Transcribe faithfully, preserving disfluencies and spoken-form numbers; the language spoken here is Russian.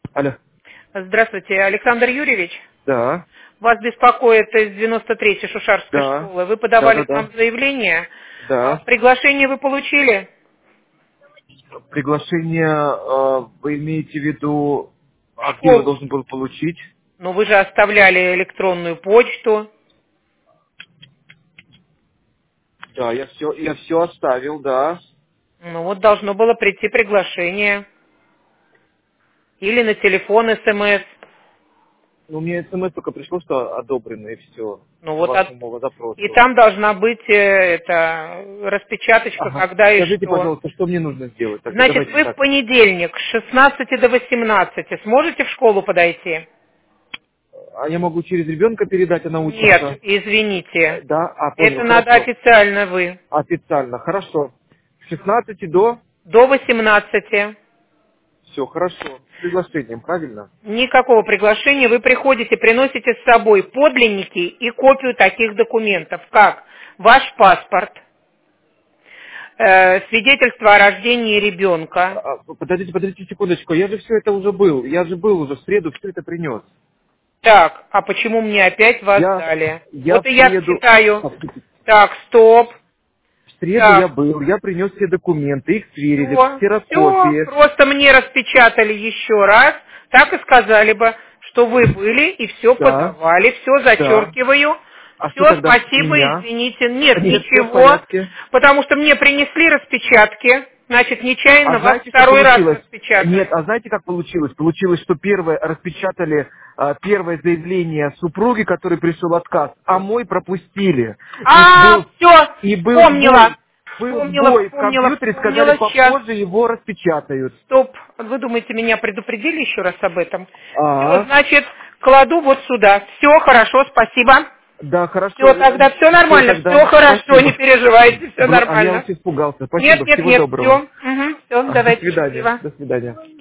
Алло. Здравствуйте, Александр Юрьевич. Да. Вас беспокоит из девяносто третьей Шушарской Да. школы. Вы подавали Да, к да, нам заявление. да. А приглашение вы получили? Приглашение, э, вы имеете в виду, В а где я его школу. должен был получить? Ну, вы же оставляли электронную почту. Да, я все, я все оставил, да. Ну, вот должно было прийти приглашение. Или на телефон СМС. Ну, мне смс только пришло, что одобрено, и все, Ну, по вот от- вашему И запросу. там должна быть э, это, распечаточка, Ага. когда и Скажите, что. пожалуйста, что мне нужно сделать? Тогда Значит, давайте вы в так. понедельник с шестнадцати до восемнадцати сможете в школу подойти? А я могу через ребенка передать, она Нет, учится? Э, извините. Да, а, понял, Это надо хорошо. официально вы. Официально, хорошо. С шестнадцати до? До восемнадцати. Все, хорошо. С приглашением, правильно? Никакого приглашения. Вы приходите, приносите с собой подлинники и копию таких документов, как ваш паспорт, э, свидетельство о рождении ребенка. А, а, Подождите, подождите секундочку, я же все это уже был, я же был уже в среду, все это принес. Так, а почему мне опять вас Я, дали? я Вот в и я среду, читаю. в Так, стоп. среду я Так, был, я принес все документы, их сверили, все, все. ксерокопии. Просто мне распечатали еще раз. Так и сказали бы, что вы были и все Да, подавали, все да. зачеркиваю. А что Все, тогда с спасибо, меня? извините. Нет, Нет, все в ничего. порядке. Потому что мне принесли распечатки. Значит, А нечаянно вас знаете, что второй раз получилось? Нет, распечатали. а знаете, как получилось? Получилось, что первое распечатали а, первое заявление супруги, который пришел отказ, а мой пропустили. И А, был, все, и был вспомнила. сбой, был Вспомнила, сбой в вспомнила, компьютере, сказали, вспомнила. Сейчас. попозже его распечатают. Стоп. Вы думаете, меня предупредили еще раз об этом? Все, А, значит, кладу вот сюда. Все, хорошо, спасибо. да, Все, хорошо, тогда все все нормально, все тогда, хорошо, не спасибо. переживайте, все Бл- А я нормально. очень испугался. Нет, Спасибо, нет, всего нет, все. доброго. Угу, все, А, До давайте, свидания, счастливо. до свидания.